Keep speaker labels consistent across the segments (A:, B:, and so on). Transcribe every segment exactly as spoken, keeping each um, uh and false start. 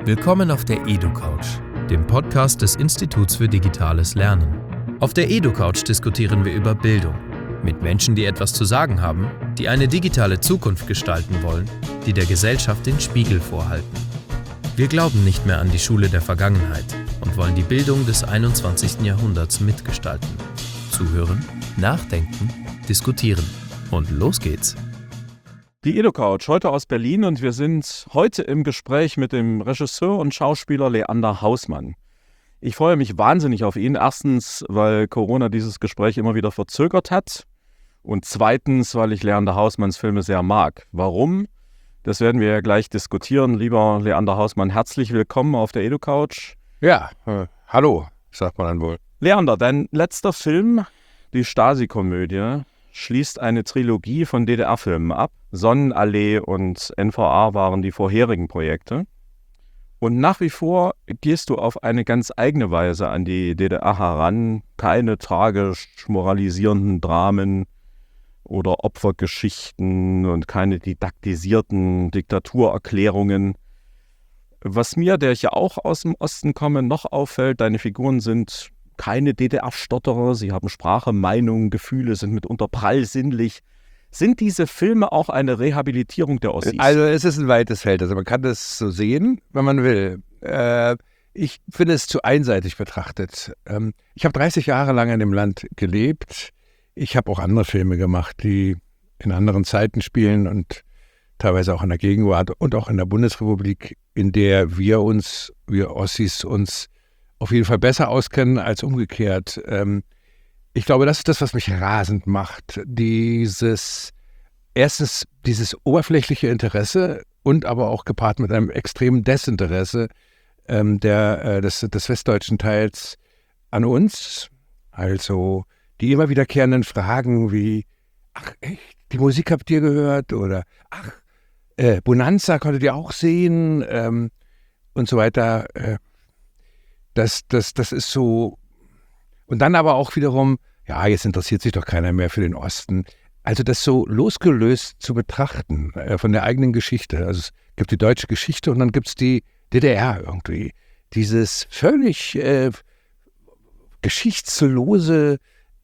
A: Willkommen auf der EduCouch, dem Podcast des Instituts für digitales Lernen. Auf der EduCouch diskutieren wir über Bildung mit Menschen, die etwas zu sagen haben, die eine digitale Zukunft gestalten wollen, die der Gesellschaft den Spiegel vorhalten. Wir glauben nicht mehr an die Schule der Vergangenheit und wollen die Bildung des einundzwanzigsten Jahrhunderts mitgestalten. Zuhören, nachdenken, diskutieren. Und los geht's!
B: Die EduCouch, heute aus Berlin, und wir sind heute im Gespräch mit dem Regisseur und Schauspieler Leander Hausmann. Ich freue mich wahnsinnig auf ihn. Erstens, weil Corona dieses Gespräch immer wieder verzögert hat. Und zweitens, weil ich Leander Hausmanns Filme sehr mag. Warum? Das werden wir ja gleich diskutieren. Lieber Leander Hausmann, herzlich willkommen auf der EduCouch.
C: Ja, äh, hallo, sagt man dann wohl.
B: Leander, dein letzter Film, die Stasi-Komödie, schließt eine Trilogie von D D R-Filmen ab. Sonnenallee und N V A waren die vorherigen Projekte. Und nach wie vor gehst du auf eine ganz eigene Weise an die D D R heran. Keine tragisch moralisierenden Dramen oder Opfergeschichten und keine didaktisierten Diktaturerklärungen. Was mir, der ich ja auch aus dem Osten komme, noch auffällt, deine Figuren sind keine D D R-Stotterer, sie haben Sprache, Meinung, Gefühle, sind mitunter prall sinnlich. Sind diese Filme auch eine Rehabilitierung der Ossis?
C: Also es ist ein weites Feld, also man kann das so sehen, wenn man will. Äh, ich finde es zu einseitig betrachtet. Ähm, ich habe dreißig Jahre lang in dem Land gelebt. Ich habe auch andere Filme gemacht, die in anderen Zeiten spielen und teilweise auch in der Gegenwart und auch in der Bundesrepublik, in der wir uns, wir Ossis, uns auf jeden Fall besser auskennen als umgekehrt. Ähm, ich glaube, das ist das, was mich rasend macht. Dieses, erstens dieses oberflächliche Interesse und aber auch gepaart mit einem extremen Desinteresse ähm, der, äh, des, des westdeutschen Teils an uns. Also die immer wiederkehrenden Fragen wie, ach echt, die Musik habt ihr gehört? Oder ach, äh, Bonanza konntet ihr auch sehen? Ähm, und so weiter. Äh, Das, das, das ist so. Und dann aber auch wiederum, ja, jetzt interessiert sich doch keiner mehr für den Osten. Also das so losgelöst zu betrachten äh, von der eigenen Geschichte. Also es gibt die deutsche Geschichte und dann gibt es die D D R irgendwie. Dieses völlig äh, geschichtslose,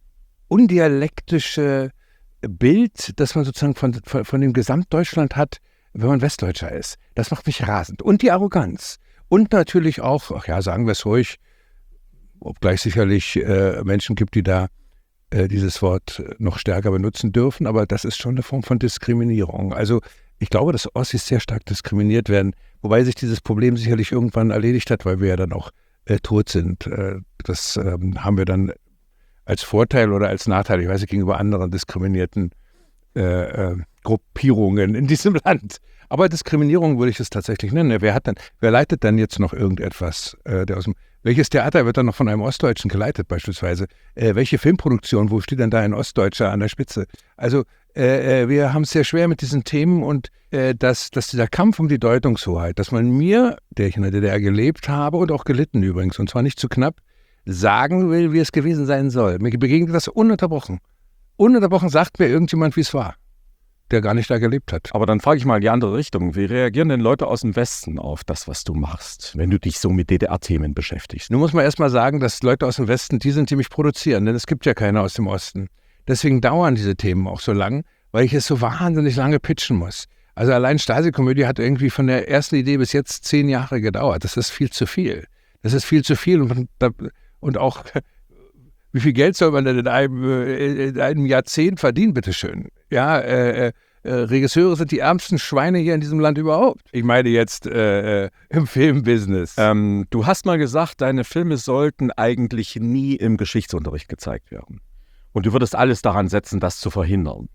C: undialektische Bild, das man sozusagen von, von, von dem Gesamtdeutschland hat, wenn man Westdeutscher ist. Das macht mich rasend. Und die Arroganz. Und natürlich auch, ach ja, sagen wir es ruhig, obgleich sicherlich äh, Menschen gibt, die da äh, dieses Wort noch stärker benutzen dürfen, aber das ist schon eine Form von Diskriminierung. Also ich glaube, dass Ossis sehr stark diskriminiert werden, wobei sich dieses Problem sicherlich irgendwann erledigt hat, weil wir ja dann auch äh, tot sind. Äh, das ähm, haben wir dann als Vorteil oder als Nachteil, ich weiß nicht, gegenüber anderen diskriminierten äh, äh, Gruppierungen in diesem Land. Aber Diskriminierung würde ich es tatsächlich nennen. Wer hat denn, wer leitet denn jetzt noch irgendetwas? Äh, der aus dem, welches Theater wird dann noch von einem Ostdeutschen geleitet beispielsweise? Äh, welche Filmproduktion, wo steht denn da ein Ostdeutscher an der Spitze? Also äh, wir haben es sehr schwer mit diesen Themen und äh, dass, dass dieser Kampf um die Deutungshoheit, dass man mir, der ich in der D D R gelebt habe und auch gelitten übrigens, und zwar nicht zu knapp, sagen will, wie es gewesen sein soll. Mir begegnet das ununterbrochen. Ununterbrochen sagt mir irgendjemand, wie es war, der gar nicht da gelebt hat.
B: Aber dann frage ich mal in die andere Richtung. Wie reagieren denn Leute aus dem Westen auf das, was du machst, wenn du dich so mit D D R-Themen beschäftigst?
C: Nun muss man erst mal sagen, dass Leute aus dem Westen die sind, die mich produzieren, denn es gibt ja keine aus dem Osten. Deswegen dauern diese Themen auch so lang, weil ich es so wahnsinnig lange pitchen muss. Also allein Stasi-Komödie hat irgendwie von der ersten Idee bis jetzt zehn Jahre gedauert. Das ist viel zu viel. Das ist viel zu viel und, und auch, wie viel Geld soll man denn in einem, in einem Jahrzehnt verdienen, bitteschön? Ja, äh, äh, Regisseure sind die ärmsten Schweine hier in diesem Land überhaupt. Ich meine jetzt äh, äh, im Filmbusiness.
B: Ähm, du hast mal gesagt, deine Filme sollten eigentlich nie im Geschichtsunterricht gezeigt werden. Und du würdest alles daran setzen, das zu verhindern.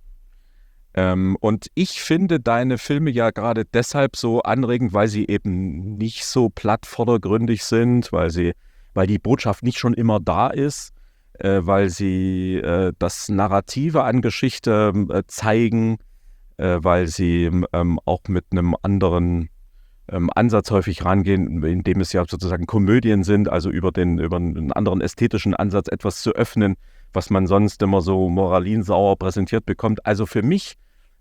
B: Ähm, und ich finde deine Filme ja gerade deshalb so anregend, weil sie eben nicht so platt vordergründig sind, weil sie, weil die Botschaft nicht schon immer da ist, äh, weil sie äh, das Narrative an Geschichte äh, zeigen, äh, weil sie ähm, auch mit einem anderen ähm, Ansatz häufig rangehen, indem es ja sozusagen Komödien sind, also über den über einen anderen ästhetischen Ansatz etwas zu öffnen, was man sonst immer so moralinsauer präsentiert bekommt. Also für mich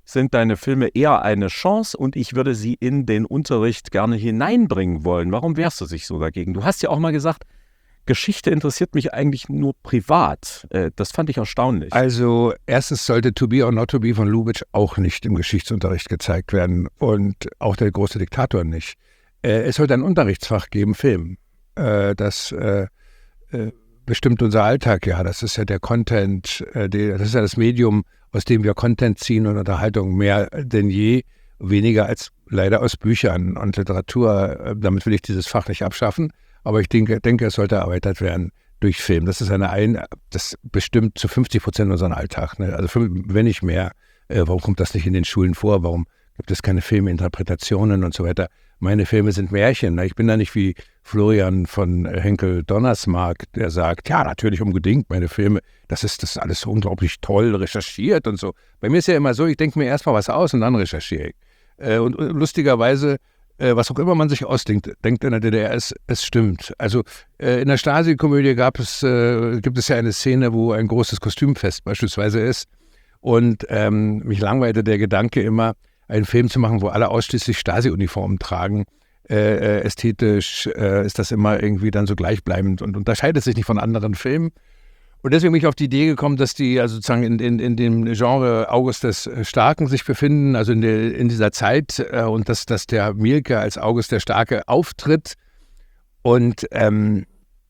B: sind deine Filme eher eine Chance und ich würde sie in den Unterricht gerne hineinbringen wollen. Warum wehrst du dich so dagegen? Du hast ja auch mal gesagt, Geschichte interessiert mich eigentlich nur privat. Das fand ich erstaunlich.
C: Also erstens sollte To Be or Not To Be von Lubitsch auch nicht im Geschichtsunterricht gezeigt werden und auch der große Diktator nicht. Es sollte ein Unterrichtsfach geben, Film. Das bestimmt unser Alltag, ja. Das ist ja der Content, das ist ja das Medium, aus dem wir Content ziehen und Unterhaltung mehr denn je, weniger als leider aus Büchern und Literatur. Damit will ich dieses Fach nicht abschaffen. Aber ich denke, denke, es sollte erweitert werden durch Film. Das ist eine, ein, das bestimmt zu fünfzig Prozent unseren Alltag. Ne? Also für, wenn nicht mehr. Äh, warum kommt das nicht in den Schulen vor? Warum gibt es keine Filminterpretationen und so weiter? Meine Filme sind Märchen. Ne? Ich bin da nicht wie Florian von Henkel-Donnersmarck, der sagt, ja, natürlich unbedingt meine Filme. Das ist, das ist alles so unglaublich toll recherchiert und so. Bei mir ist ja immer so, ich denke mir erstmal was aus und dann recherchiere ich. Äh, und, und lustigerweise was auch immer man sich ausdenkt, denkt in der D D R, es, es stimmt. Also äh, in der Stasi-Komödie gab es, äh, gibt es ja eine Szene, wo ein großes Kostümfest beispielsweise ist. Und ähm, mich langweilte der Gedanke immer, einen Film zu machen, wo alle ausschließlich Stasi-Uniformen tragen. Äh, äh, ästhetisch äh, ist das immer irgendwie dann so gleichbleibend und unterscheidet sich nicht von anderen Filmen. Und deswegen bin ich auf die Idee gekommen, dass die also sozusagen in, in, in dem Genre August des Starken sich befinden, also in, der, in dieser Zeit äh, und dass, dass der Mielke als August der Starke auftritt. Und, ähm,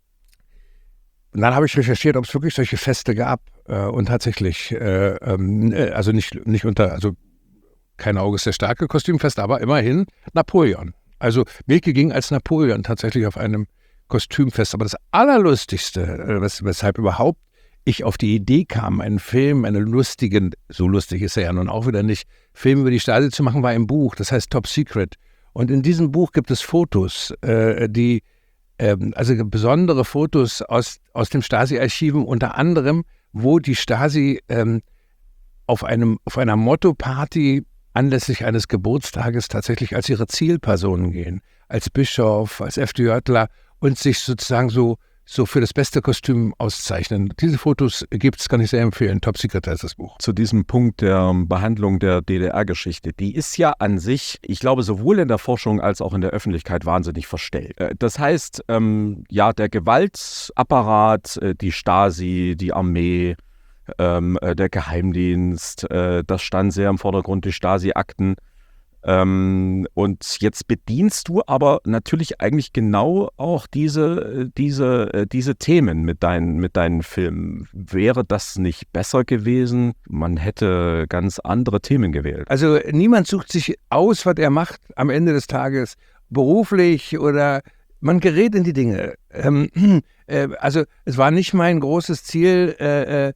C: und dann habe ich recherchiert, ob es wirklich solche Feste gab äh, und tatsächlich, äh, äh, also nicht, nicht unter, also kein August der Starke Kostümfest, aber immerhin Napoleon. Also Mielke ging als Napoleon tatsächlich auf einem Kostümfest. Aber das Allerlustigste, wes weshalb überhaupt ich auf die Idee kam, einen Film, einen lustigen, so lustig ist er ja nun auch wieder nicht, Film über die Stasi zu machen, war ein Buch, das heißt Top Secret. Und in diesem Buch gibt es Fotos, äh, die, äh, also besondere Fotos aus, aus dem Stasi-Archiven, unter anderem, wo die Stasi ähm, auf, einem, auf einer Motto-Party anlässlich eines Geburtstages tatsächlich als ihre Zielpersonen gehen, als Bischof, als FDJler, und sich sozusagen so, so für das beste Kostüm auszeichnen. Diese Fotos gibt es, kann ich sehr empfehlen. Top Secret heißt das Buch.
B: Zu diesem Punkt der Behandlung der D D R-Geschichte, die ist ja an sich, ich glaube, sowohl in der Forschung als auch in der Öffentlichkeit wahnsinnig verstellt. Das heißt, ähm, ja, der Gewaltapparat, die Stasi, die Armee, ähm, der Geheimdienst, äh, das stand sehr im Vordergrund, die Stasi-Akten. Ähm, und jetzt bedienst du aber natürlich eigentlich genau auch diese, diese, diese Themen mit deinen, mit deinen Filmen. Wäre das nicht besser gewesen? Man hätte ganz andere Themen gewählt.
C: Also niemand sucht sich aus, was er macht am Ende des Tages, beruflich oder man gerät in die Dinge. Ähm, äh, also es war nicht mein großes Ziel, äh, äh,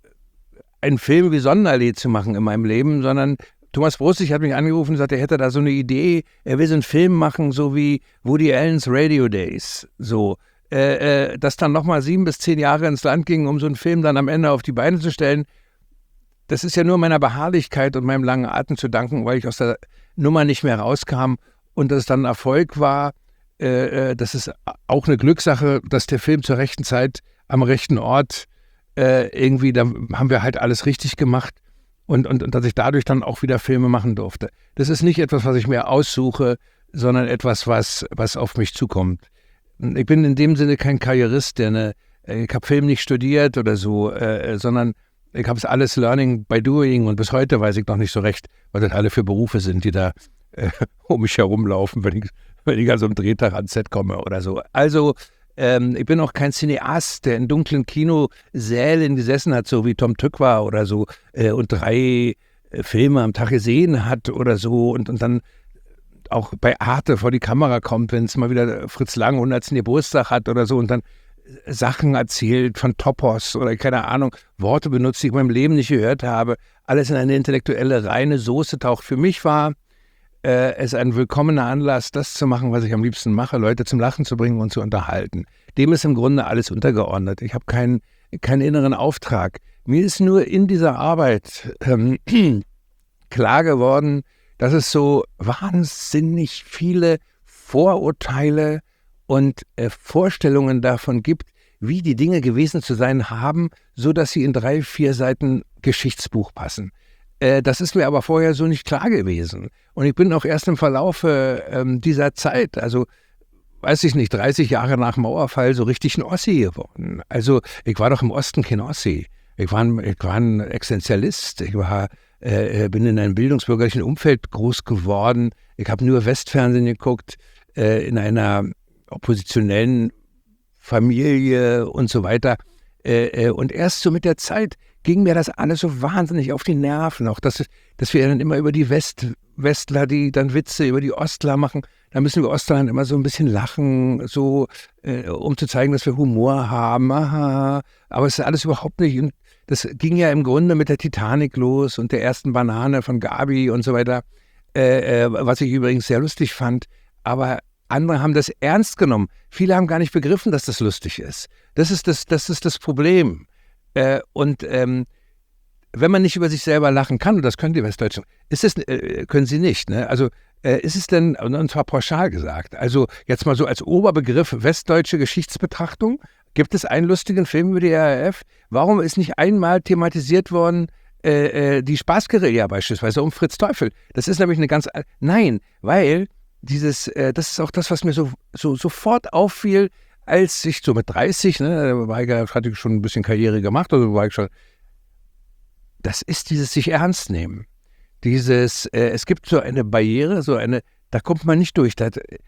C: einen Film wie Sonnenallee zu machen in meinem Leben, sondern Thomas Brustig hat mich angerufen und gesagt, er hätte da so eine Idee, er will so einen Film machen, so wie Woody Allen's Radio Days, so, äh, äh, das dann nochmal sieben bis zehn Jahre ins Land ging, um so einen Film dann am Ende auf die Beine zu stellen. Das ist ja nur meiner Beharrlichkeit und meinem langen Atem zu danken, weil ich aus der Nummer nicht mehr rauskam und dass es dann ein Erfolg war. Äh, äh, das ist auch eine Glückssache, dass der Film zur rechten Zeit am rechten Ort äh, irgendwie, da haben wir halt alles richtig gemacht. Und, und, und dass ich dadurch dann auch wieder Filme machen durfte. Das ist nicht etwas, was ich mir aussuche, sondern etwas, was, was auf mich zukommt. Ich bin in dem Sinne kein Karrierist, der eine, ich habe Film nicht studiert oder so, äh, sondern ich habe es alles Learning by Doing und bis heute weiß ich noch nicht so recht, was das alle für Berufe sind, die da äh, um mich herumlaufen, wenn ich, wenn ich also am Drehtag ans Set komme oder so. Also Ähm, ich bin auch kein Cineast, der in dunklen Kinosälen gesessen hat, so wie Tom Tykwer oder so, äh, und drei äh, Filme am Tag gesehen hat oder so und, und dann auch bei Arte vor die Kamera kommt, wenn es mal wieder Fritz Lang hundertsten Geburtstag hat oder so und dann Sachen erzählt von Topos oder keine Ahnung, Worte benutzt, die ich in meinem Leben nicht gehört habe, alles in eine intellektuelle, reine Soße taucht. Für mich war Äh, es ist ein willkommener Anlass, das zu machen, was ich am liebsten mache, Leute zum Lachen zu bringen und zu unterhalten. Dem ist im Grunde alles untergeordnet. Ich habe keinen keinen inneren Auftrag. Mir ist nur in dieser Arbeit ähm, klar geworden, dass es so wahnsinnig viele Vorurteile und äh, Vorstellungen davon gibt, wie die Dinge gewesen zu sein haben, so dass sie in drei, vier Seiten Geschichtsbuch passen. Äh, das ist mir aber vorher so nicht klar gewesen. Und ich bin auch erst im Verlaufe ähm, dieser Zeit, also weiß ich nicht, dreißig Jahre nach Mauerfall so richtig ein Ossi geworden. Also ich war doch im Osten kein Ossi. Ich war ein, ich war ein Existenzialist. Ich war, äh, bin in einem bildungsbürgerlichen Umfeld groß geworden. Ich habe nur Westfernsehen geguckt, äh, in einer oppositionellen Familie und so weiter. Äh, äh, und erst so mit der Zeit ging mir das alles so wahnsinnig auf die Nerven. Auch dass, dass wir dann immer über die West, Westler, die dann Witze über die Ostler machen. Da müssen wir Ostler dann immer so ein bisschen lachen, so äh, um zu zeigen, dass wir Humor haben. Aha. Aber es ist alles überhaupt nicht. Und das ging ja im Grunde mit der Titanic los und der ersten Banane von Gabi und so weiter, äh, äh, was ich übrigens sehr lustig fand. Aber andere haben das ernst genommen. Viele haben gar nicht begriffen, dass das lustig ist. Das ist das, das, ist das Problem. Äh, und ähm, wenn man nicht über sich selber lachen kann, und das können die Westdeutschen, ist es, äh, können sie nicht. Ne? Also äh, ist es denn, und zwar pauschal gesagt, also jetzt mal so als Oberbegriff westdeutsche Geschichtsbetrachtung, gibt es einen lustigen Film über die R A F? Warum ist nicht einmal thematisiert worden, äh, äh, die Spaßguerilla beispielsweise um Fritz Teufel? Das ist nämlich eine ganz, nein, weil dieses, äh, das ist auch das, was mir so, so sofort auffiel, als ich so mit dreißig, ne, war ich, hatte ich schon ein bisschen Karriere gemacht, also war ich schon, das ist dieses sich ernst nehmen. Dieses, äh, es gibt so eine Barriere, so eine, da kommt man nicht durch. Da,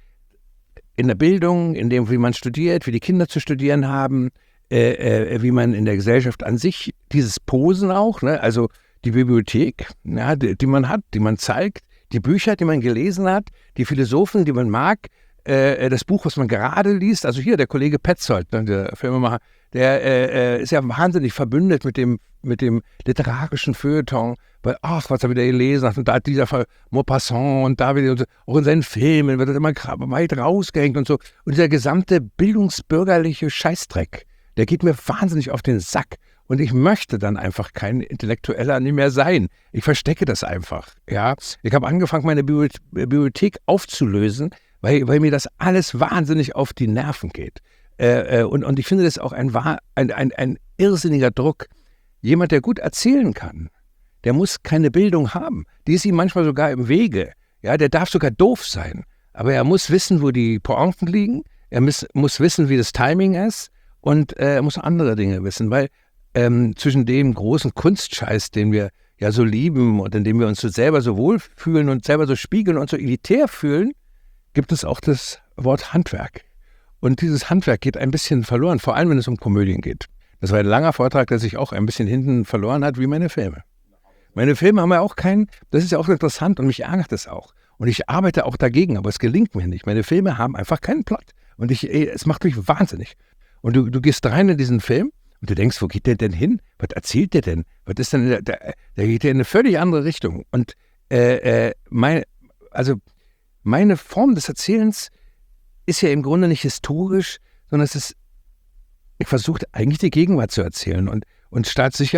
C: in der Bildung, in dem, wie man studiert, wie die Kinder zu studieren haben, äh, äh, wie man in der Gesellschaft an sich, dieses Posen auch, ne, also die Bibliothek, ja, die, die man hat, die man zeigt, die Bücher, die man gelesen hat, die Philosophen, die man mag, äh, das Buch, was man gerade liest, also hier der Kollege Petzold, ne, der Filmemacher, der äh, ist ja wahnsinnig verbündet mit dem, mit dem literarischen Feuilleton, weil, ach, was er wieder gelesen hat, und da hat dieser Fall Maupassant und da wieder, und so, auch in seinen Filmen wird das immer weit rausgehängt und so. Und dieser gesamte bildungsbürgerliche Scheißdreck, der geht mir wahnsinnig auf den Sack. Und ich möchte dann einfach kein Intellektueller nicht mehr sein. Ich verstecke das einfach, ja. Ich habe angefangen, meine Bibliothek aufzulösen, weil, weil mir das alles wahnsinnig auf die Nerven geht. Äh, äh, und, und ich finde das auch ein, ein, ein, ein irrsinniger Druck. Jemand, der gut erzählen kann, der muss keine Bildung haben. Die ist ihm manchmal sogar im Wege. Ja, der darf sogar doof sein. Aber er muss wissen, wo die Pointen liegen. Er muss, muss wissen, wie das Timing ist. Und äh, er muss andere Dinge wissen, weil ähm, zwischen dem großen Kunstscheiß, den wir ja so lieben und in dem wir uns so selber so wohlfühlen und selber so spiegeln und so elitär fühlen, gibt es auch das Wort Handwerk. Und dieses Handwerk geht ein bisschen verloren, vor allem wenn es um Komödien geht. Das war ein langer Vortrag, der sich auch ein bisschen hinten verloren hat, wie meine Filme. Meine Filme haben ja auch keinen, das ist ja auch interessant und mich ärgert das auch. Und ich arbeite auch dagegen, aber es gelingt mir nicht. Meine Filme haben einfach keinen Plot. Und ich, ey, es macht mich wahnsinnig. Und du, du gehst rein in diesen Film und du denkst, wo geht der denn hin? Was erzählt der denn? Was ist denn, der, der, der geht ja in eine völlig andere Richtung. Und äh, äh, mein, also meine Form des Erzählens ist ja im Grunde nicht historisch, sondern es ist, ich versuche eigentlich die Gegenwart zu erzählen. Und, und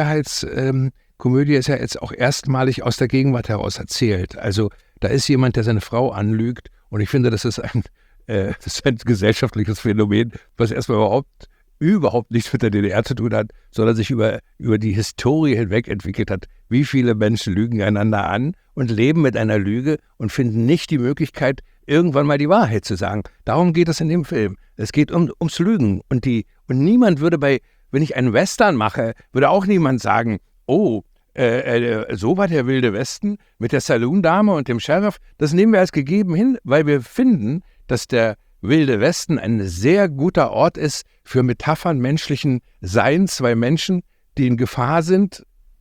C: Staatssicherheitskomödie ähm, ist ja jetzt auch erstmalig aus der Gegenwart heraus erzählt. Also da ist jemand, der seine Frau anlügt. Und ich finde, das ist ein, äh, das ist ein gesellschaftliches Phänomen, was erstmal überhaupt, überhaupt nichts mit der D D R zu tun hat, sondern sich über, über die Historie hinweg entwickelt hat. Wie viele Menschen lügen einander an und leben mit einer Lüge und finden nicht die Möglichkeit, irgendwann mal die Wahrheit zu sagen. Darum geht es in dem Film. Es geht um, ums Lügen. Und, die, und niemand würde bei, wenn ich einen Western mache, würde auch niemand sagen, oh, äh, äh, so war der Wilde Westen mit der Saloon-Dame und dem Sheriff. Das nehmen wir als gegeben hin, weil wir finden, dass der Wilde Westen ein sehr guter Ort ist für Metaphern menschlichen Seins, weil Menschen, die in Gefahr sind,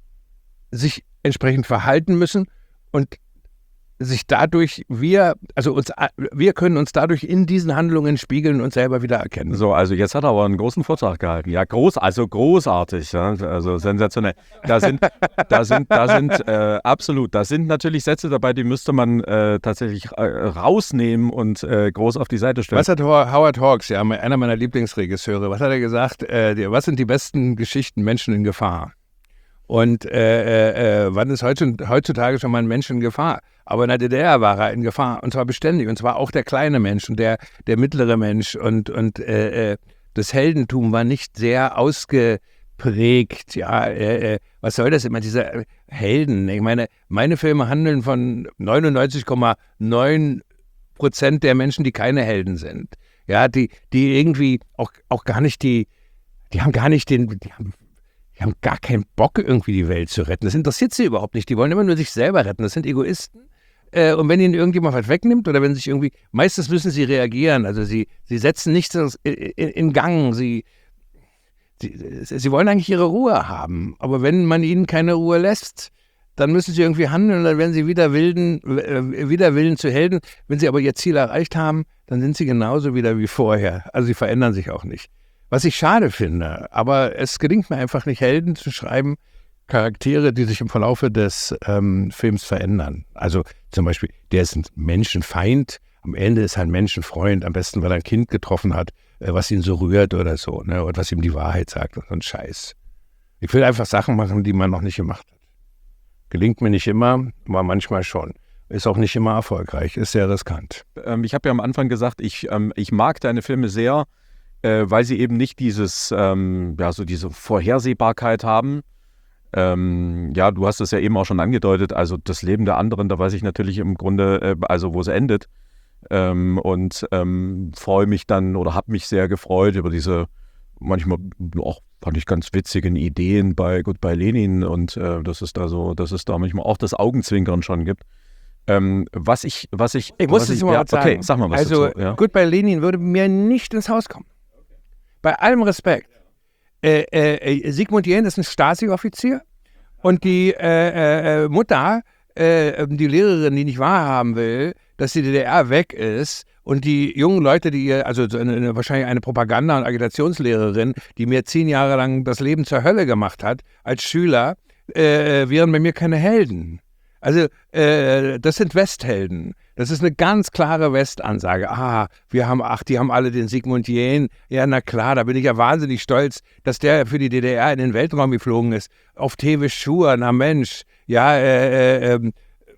C: sich entsprechend verhalten müssen und sich dadurch, wir, also uns, wir können uns dadurch in diesen Handlungen spiegeln und selber wieder erkennen.
B: So, also jetzt hat er aber einen großen Vortrag gehalten. Ja, groß, also großartig, ja, also sensationell. Da sind, da sind, da sind, äh, absolut, da sind natürlich Sätze dabei, die müsste man äh, tatsächlich äh, rausnehmen und äh, groß auf die Seite stellen.
C: Was hat Howard Hawks, ja, einer meiner Lieblingsregisseure, was hat er gesagt? Äh, was sind die besten Geschichten Menschen in Gefahr? Und äh, äh, wann ist heutzutage schon mal ein Mensch in Gefahr? Aber in der D D R war er in Gefahr, und zwar beständig, und zwar auch der kleine Mensch und der, der mittlere Mensch. Und, und äh, das Heldentum war nicht sehr ausge, prägt. Ja, äh, äh, was soll das immer, diese Helden? Ich meine, meine Filme handeln von neunundneunzig Komma neun Prozent der Menschen, die keine Helden sind. Ja, die, die irgendwie auch, auch gar nicht die, die haben gar nicht den, die haben, die haben gar keinen Bock, irgendwie die Welt zu retten. Das interessiert sie überhaupt nicht. Die wollen immer nur sich selber retten. Das sind Egoisten. Äh, und wenn ihnen irgendjemand was wegnimmt oder wenn sich irgendwie, meistens müssen sie reagieren. Also sie, sie setzen nichts in, in, in Gang. Sie, sie, sie wollen eigentlich ihre Ruhe haben. Aber wenn man ihnen keine Ruhe lässt, dann müssen sie irgendwie handeln und dann werden sie wieder wilden, äh, wider Willen zu Helden. Wenn sie aber ihr Ziel erreicht haben, dann sind sie genauso wieder wie vorher. Also sie verändern sich auch nicht. Was ich schade finde, aber es gelingt mir einfach nicht, Helden zu schreiben, Charaktere, die sich im Verlaufe des ähm, Films verändern. Also zum Beispiel, der ist ein Menschenfeind, am Ende ist er ein Menschenfreund, am besten, weil er ein Kind getroffen hat, äh, was ihn so rührt oder so, ne, und was ihm die Wahrheit sagt und so ein Scheiß. Ich will einfach Sachen machen, die man noch nicht gemacht hat. Gelingt mir nicht immer, aber manchmal schon. Ist auch nicht immer erfolgreich, ist sehr riskant.
B: Ähm, ich habe ja am Anfang gesagt, ich, ähm, ich mag deine Filme sehr, äh, weil sie eben nicht dieses, ähm, ja, so diese Vorhersehbarkeit haben. Ähm, ja, du hast es ja eben auch schon angedeutet, also das Leben der anderen, da weiß ich natürlich im Grunde, äh, also wo es endet. Ähm, und ähm, freue mich dann oder habe mich sehr gefreut über diese manchmal auch, fand ich, ganz witzigen Ideen bei Goodbye Lenin und äh, dass es da so, dass es da manchmal auch das Augenzwinkern schon gibt. Ähm, was ich, was ich,
C: ich muss
B: was
C: es
B: ich,
C: mal
B: ja,
C: sagen.
B: Okay, sag mal was
C: also,
B: dazu. Ja.
C: Goodbye Lenin würde mir nicht ins Haus kommen. Bei allem Respekt. Äh, äh, Sigmund Jähn ist ein Stasi-Offizier und die äh, äh, Mutter, äh, die Lehrerin, die nicht wahrhaben will, dass die D D R weg ist und die jungen Leute, die ihr, also eine, wahrscheinlich eine Propaganda- und Agitationslehrerin, die mir zehn Jahre lang das Leben zur Hölle gemacht hat als Schüler, äh, wären bei mir keine Helden. Also äh, das sind Westhelden. Das ist eine ganz klare Westansage. Ah, wir haben, ach, die haben alle den Sigmund Jähn. Ja, na klar, da bin ich ja wahnsinnig stolz, dass der für die D D R in den Weltraum geflogen ist. Auf Tewe Schur, na Mensch. Ja, äh, äh,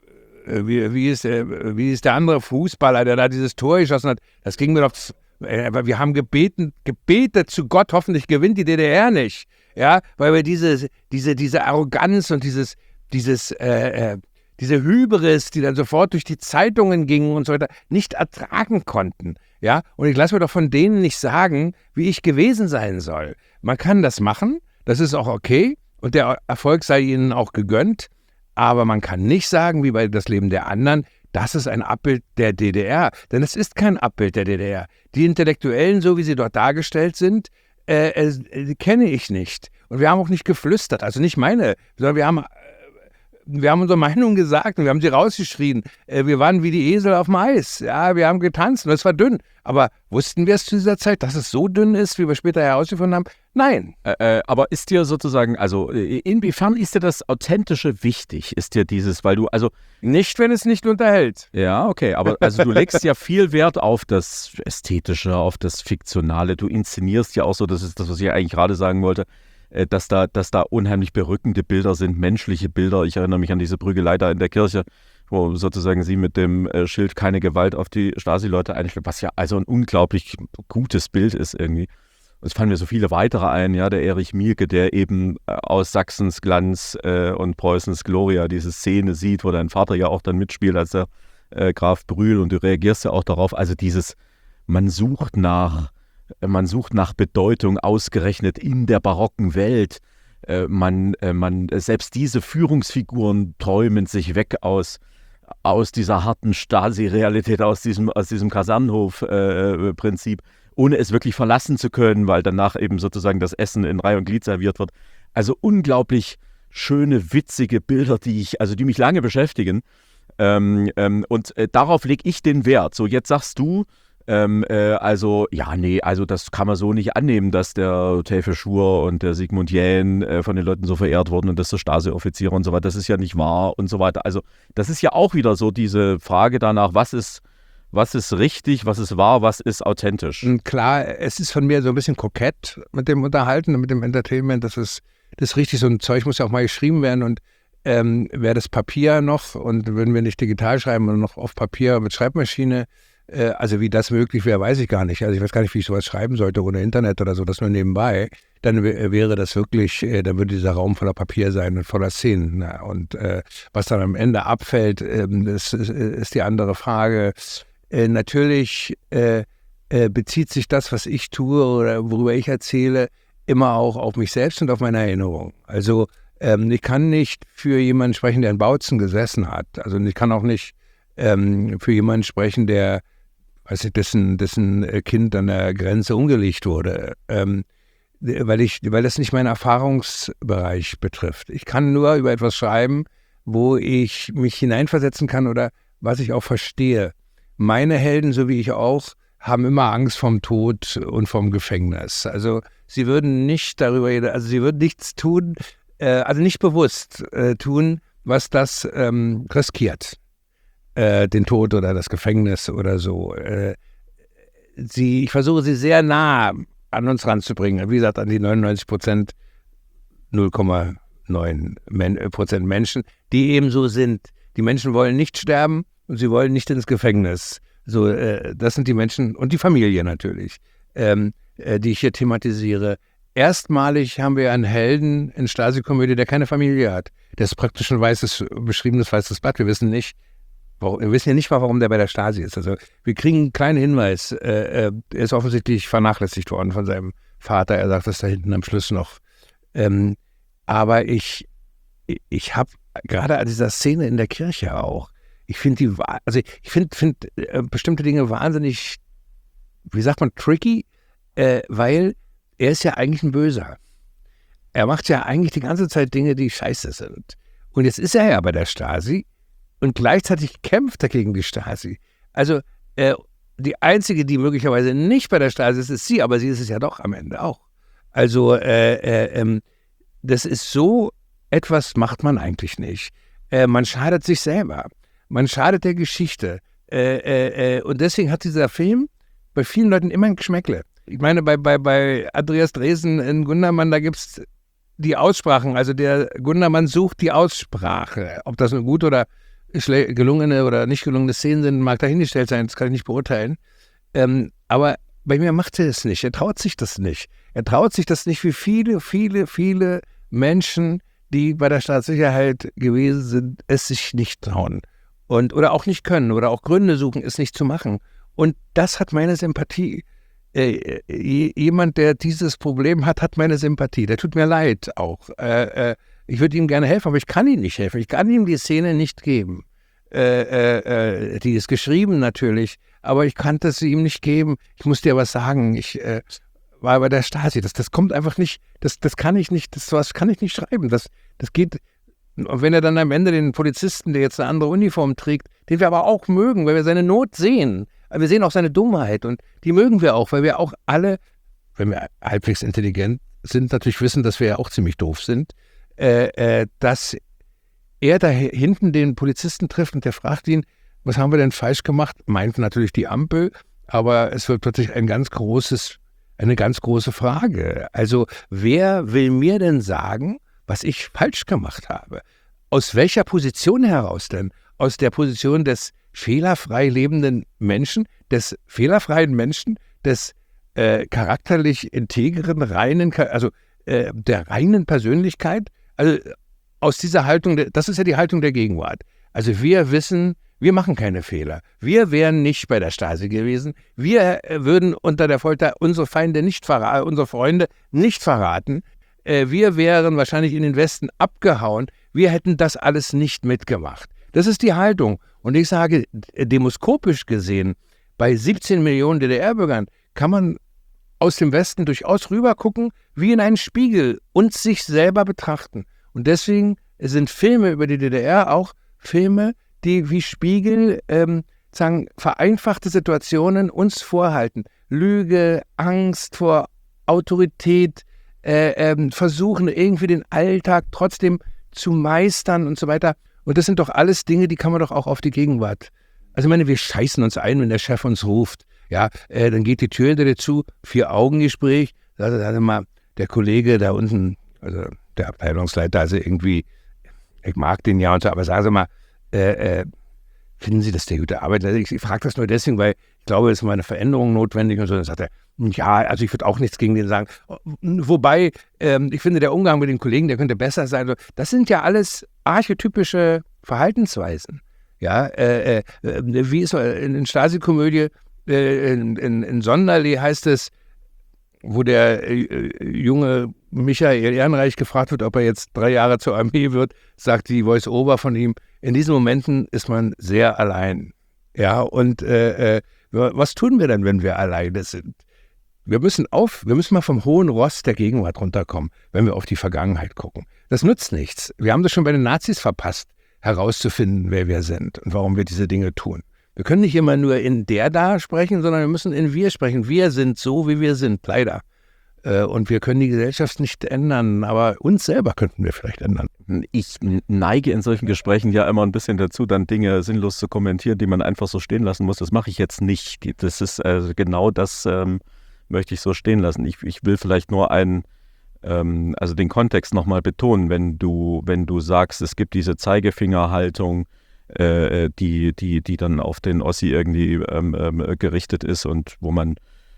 C: äh, wie, wie, ist, äh, wie ist der andere Fußballer, der da dieses Tor geschossen hat? Das ging mir doch, äh, wir haben gebeten, gebetet zu Gott, hoffentlich gewinnt die D D R nicht. Ja, weil wir diese, diese, diese Arroganz und dieses, dieses, äh, äh, diese Hybris, die dann sofort durch die Zeitungen gingen und so weiter, nicht ertragen konnten. Ja, und ich lasse mir doch von denen nicht sagen, wie ich gewesen sein soll. Man kann das machen, das ist auch okay und der Erfolg sei ihnen auch gegönnt, aber man kann nicht sagen, wie bei Das Leben der anderen, das ist ein Abbild der D D R, denn es ist kein Abbild der D D R. Die Intellektuellen, so wie sie dort dargestellt sind, äh, äh, kenne ich nicht. Und wir haben auch nicht geflüstert, also nicht meine, sondern wir haben Wir haben unsere Meinung gesagt und wir haben sie rausgeschrien. Wir waren wie die Esel auf dem Eis. Ja, wir haben getanzt und es war dünn. Aber wussten wir es zu dieser Zeit, dass es so dünn ist, wie wir später herausgefunden haben? Nein.
B: Äh, äh, aber ist dir sozusagen, also inwiefern ist dir das Authentische wichtig? Ist dir dieses, weil du, also...
C: Nicht, wenn es nicht unterhält.
B: Ja, okay, aber also du legst ja viel Wert auf das Ästhetische, auf das Fiktionale. Du inszenierst ja auch so, das ist das, was ich eigentlich gerade sagen wollte, dass da, dass da unheimlich berückende Bilder sind, menschliche Bilder. Ich erinnere mich an diese Prügelei da in der Kirche, wo sozusagen sie mit dem Schild keine Gewalt auf die Stasi-Leute einschlägt, was ja also ein unglaublich gutes Bild ist irgendwie. Und es fallen mir so viele weitere ein, ja, der Erich Mielke, der eben aus Sachsens Glanz äh, und Preußens Gloria diese Szene sieht, wo dein Vater ja auch dann mitspielt als der äh, Graf Brühl und du reagierst ja auch darauf, also dieses, man sucht nach Man sucht nach Bedeutung ausgerechnet in der barocken Welt. Äh, man, äh, man, selbst diese Führungsfiguren träumen sich weg aus, aus dieser harten Stasi-Realität, aus diesem, aus diesem Kasernenhof-Prinzip, äh, ohne es wirklich verlassen zu können, weil danach eben sozusagen das Essen in Reihe und Glied serviert wird. Also unglaublich schöne, witzige Bilder, die ich, also die mich lange beschäftigen. Ähm, ähm, und äh, darauf lege ich den Wert. So, jetzt sagst du, Ähm, äh, also, ja, nee, also das kann man so nicht annehmen, dass der Tewe Schur und der Sigmund Jähn äh, von den Leuten so verehrt wurden und dass der Stasi-Offiziere und so weiter, das ist ja nicht wahr und so weiter. Also das ist ja auch wieder so diese Frage danach, was ist, was ist richtig, was ist wahr, was ist authentisch.
C: Und klar, es ist von mir so ein bisschen kokett mit dem Unterhalten und mit dem Entertainment, das ist, das ist richtig, so ein Zeug muss ja auch mal geschrieben werden und ähm, wäre das Papier noch und würden wir nicht digital schreiben, sondern noch auf Papier mit Schreibmaschine. Also wie das möglich wäre, weiß ich gar nicht. Also ich weiß gar nicht, wie ich sowas schreiben sollte ohne Internet oder so, das nur nebenbei. dann w- wäre das wirklich, äh, dann würde dieser Raum voller Papier sein und voller Szenen. Na, und äh, was dann am Ende abfällt, ähm, das ist, ist die andere Frage. Äh, natürlich äh, äh, bezieht sich das, was ich tue oder worüber ich erzähle, immer auch auf mich selbst und auf meine Erinnerung. Also ähm, ich kann nicht für jemanden sprechen, der in Bautzen gesessen hat. Also ich kann auch nicht ähm, für jemanden sprechen, der, weiß ich, dessen, dessen Kind an der Grenze umgelegt wurde. Ähm, weil ich, weil das nicht meinen Erfahrungsbereich betrifft. Ich kann nur über etwas schreiben, wo ich mich hineinversetzen kann oder was ich auch verstehe. Meine Helden, so wie ich auch, haben immer Angst vom Tod und vom Gefängnis. Also sie würden nicht darüber, also sie würden nichts tun, äh, also nicht bewusst äh, tun, was das ähm, riskiert. Äh, den Tod oder das Gefängnis oder so. Äh, sie, ich versuche sie sehr nah an uns ranzubringen. Wie gesagt, an die neunundneunzig Prozent, null Komma neun Prozent Menschen, die eben so sind. Die Menschen wollen nicht sterben und sie wollen nicht ins Gefängnis. So, äh, das sind die Menschen und die Familie natürlich, ähm, äh, die ich hier thematisiere. Erstmalig haben wir einen Helden in Stasi-Komödie, der keine Familie hat. Der ist praktisch ein weißes, beschriebenes weißes Blatt. Wir wissen nicht, warum, wir wissen ja nicht mal, warum der bei der Stasi ist. Also wir kriegen einen kleinen Hinweis. Äh, äh, er ist offensichtlich vernachlässigt worden von seinem Vater. Er sagt das da hinten am Schluss noch. Ähm, aber ich, ich habe gerade an dieser Szene in der Kirche auch, ich finde die, also ich finde find, äh, bestimmte Dinge wahnsinnig, wie sagt man, tricky, äh, weil er ist ja eigentlich ein Böser. Er macht ja eigentlich die ganze Zeit Dinge, die scheiße sind. Und jetzt ist er ja bei der Stasi und gleichzeitig kämpft er gegen die Stasi. Also äh, die einzige, die möglicherweise nicht bei der Stasi ist, ist sie, aber sie ist es ja doch am Ende auch. Also äh, äh, ähm, das ist so, etwas macht man eigentlich nicht. Äh, man schadet sich selber. Man schadet der Geschichte. Äh, äh, äh, und deswegen hat dieser Film bei vielen Leuten immer ein Geschmäckle. Ich meine, bei, bei, bei Andreas Dresen in Gundermann, da gibt es die Aussprachen. Also der Gundermann sucht die Aussprache. Ob das eine gute oder gelungene oder nicht gelungene Szenen sind, mag dahingestellt sein. Das kann ich nicht beurteilen. Ähm, aber bei mir macht er es nicht. Er traut sich das nicht. Er traut sich das nicht, wie viele, viele, viele Menschen, die bei der Staatssicherheit gewesen sind, es sich nicht trauen. Und, oder auch nicht können oder auch Gründe suchen, es nicht zu machen. Und das hat meine Sympathie. Äh, jemand, der dieses Problem hat, hat meine Sympathie. Der tut mir leid auch. Äh, äh, ich würde ihm gerne helfen, aber ich kann ihm nicht helfen. Ich kann ihm die Szene nicht geben. Äh, äh, die ist geschrieben natürlich, aber ich kann das ihm nicht geben. Ich muss dir was sagen. Ich äh, war bei der Stasi. Das, das kommt einfach nicht, das, das kann ich nicht, das was kann ich nicht schreiben. Das, das geht. Und wenn er dann am Ende den Polizisten, der jetzt eine andere Uniform trägt, den wir aber auch mögen, weil wir seine Not sehen, aber wir sehen auch seine Dummheit und die mögen wir auch, weil wir auch alle, wenn wir halbwegs intelligent sind, natürlich wissen, dass wir ja auch ziemlich doof sind, äh, äh, dass er da hinten den Polizisten trifft und der fragt ihn, was haben wir denn falsch gemacht? Meint natürlich die Ampel, aber es wird plötzlich ein ganz großes, eine ganz große Frage. Also wer will mir denn sagen, was ich falsch gemacht habe? Aus welcher Position heraus denn? Aus der Position des fehlerfrei lebenden Menschen, des fehlerfreien Menschen, des äh, charakterlich integren, reinen, also äh, der reinen Persönlichkeit? Also aus dieser Haltung, das ist ja die Haltung der Gegenwart. Also wir wissen, wir machen keine Fehler. Wir wären nicht bei der Stasi gewesen. Wir äh, würden unter der Folter unsere Feinde nicht verraten, unsere Freunde nicht verraten. Wir wären wahrscheinlich in den Westen abgehauen. Wir hätten das alles nicht mitgemacht. Das ist die Haltung. Und ich sage, demoskopisch gesehen, bei siebzehn Millionen D D R-Bürgern kann man aus dem Westen durchaus rübergucken, wie in einen Spiegel und sich selber betrachten. Und deswegen sind Filme über die D D R auch Filme, die wie Spiegel ähm, sagen, vereinfachte Situationen uns vorhalten. Lüge, Angst vor Autorität, Äh, ähm, versuchen irgendwie den Alltag trotzdem zu meistern und so weiter. Und das sind doch alles Dinge, die kann man doch auch auf die Gegenwart. Also ich meine, wir scheißen uns ein, wenn der Chef uns ruft. Ja, äh, dann geht die Tür hinter dir zu, Vier-Augen-Gespräch. Da sagt mal, der Kollege da unten, also der Abteilungsleiter, also irgendwie, ich mag den ja und so, aber sagen Sie mal, äh, äh, finden Sie, dass der gute Arbeiter, ich, ich frage das nur deswegen, weil ich glaube, es ist mal eine Veränderung notwendig und so. Dann sagt er, ja, also ich würde auch nichts gegen den sagen. Wobei, ähm, ich finde, der Umgang mit den Kollegen, der könnte besser sein. Das sind ja alles archetypische Verhaltensweisen. Ja, äh, äh, wie ist in, in Stasi-Komödie, äh, in, in, in Sonderlee heißt es, wo der äh, junge Michael Ehrenreich gefragt wird, ob er jetzt drei Jahre zur Armee wird, sagt die Voice-Over von ihm, in diesen Momenten ist man sehr allein. Ja, und äh, äh, was tun wir denn, wenn wir alleine sind? Wir müssen auf, wir müssen mal vom hohen Ross der Gegenwart runterkommen, wenn wir auf die Vergangenheit gucken. Das nützt nichts. Wir haben das schon bei den Nazis verpasst, herauszufinden, wer wir sind und warum wir diese Dinge tun. Wir können nicht immer nur in der da sprechen, sondern wir müssen in wir sprechen. Wir sind so, wie wir sind, leider. Und wir können die Gesellschaft nicht ändern, aber uns selber könnten wir vielleicht ändern.
B: Ich neige in solchen Gesprächen ja immer ein bisschen dazu, dann Dinge sinnlos zu kommentieren, die man einfach so stehen lassen muss. Das mache ich jetzt nicht. Das ist also genau das, ähm, möchte ich so stehen lassen. Ich, ich will vielleicht nur einen, ähm, also den Kontext nochmal betonen, wenn du, wenn du sagst, es gibt diese Zeigefingerhaltung, äh, die, die, die dann auf den Ossi irgendwie ähm, ähm, gerichtet ist und wo man